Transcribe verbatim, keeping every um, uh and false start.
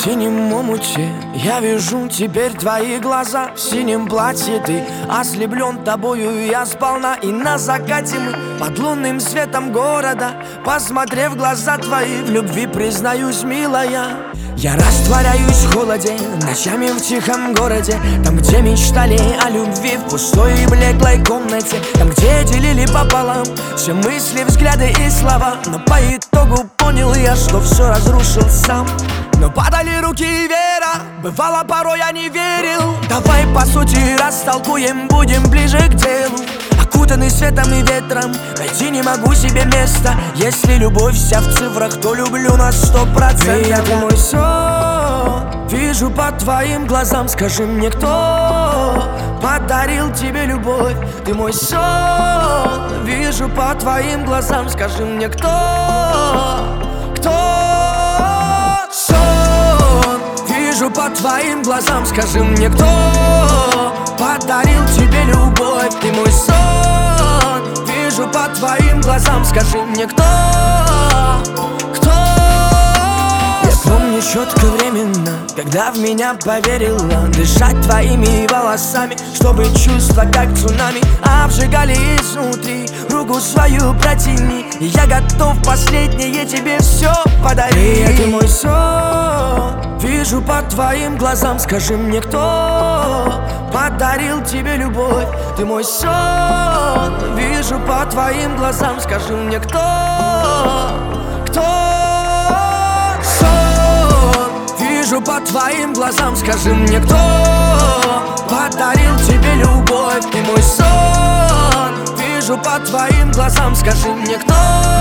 синем омуте я вижу теперь твои глаза. В синем платье ты ослеплен тобою я сполна. И на закате мы под лунным светом города, посмотрев в глаза твои, в любви признаюсь, милая. Я растворяюсь в холоде, ночами в тихом городе. Там, где мечтали о любви, в пустой и блеклой комнате. Там, где делили пополам все мысли, взгляды и слова. Но по итогу понял я, что все разрушил сам. Но падали руки и вера, бывало порой я не верил. Давай по сути растолкуем, будем ближе к делу. Окутанный светом и ветром, найти не могу себе места. Если любовь вся в цифрах, то люблю на сто процентов. Ты мой сон, вижу по твоим глазам. Скажи мне, кто подарил тебе любовь? Ты мой сон, вижу по твоим глазам. Скажи мне, кто, кто? Сон, вижу по твоим глазам. Скажи мне, кто подарил тебе любовь? Ты мой сон, вижу по твоим глазам. Скажи мне, кто, кто? Я помню четко временно, когда в меня поверила. Дышать твоими волосами, чтобы чувства как цунами обжигали изнутри. Руку свою протяни, и я готов последнее тебе все подарить. Ты мой сон, вижу по твоим глазам. Скажи мне, кто подарил тебе любовь? Ты мой сон, вижу по твоим глазам. Скажи мне, кто, кто? Сон, вижу по твоим глазам. Скажи мне, кто подарил тебе любовь? Ты мой сон, вижу по твоим глазам. Скажи мне, кто?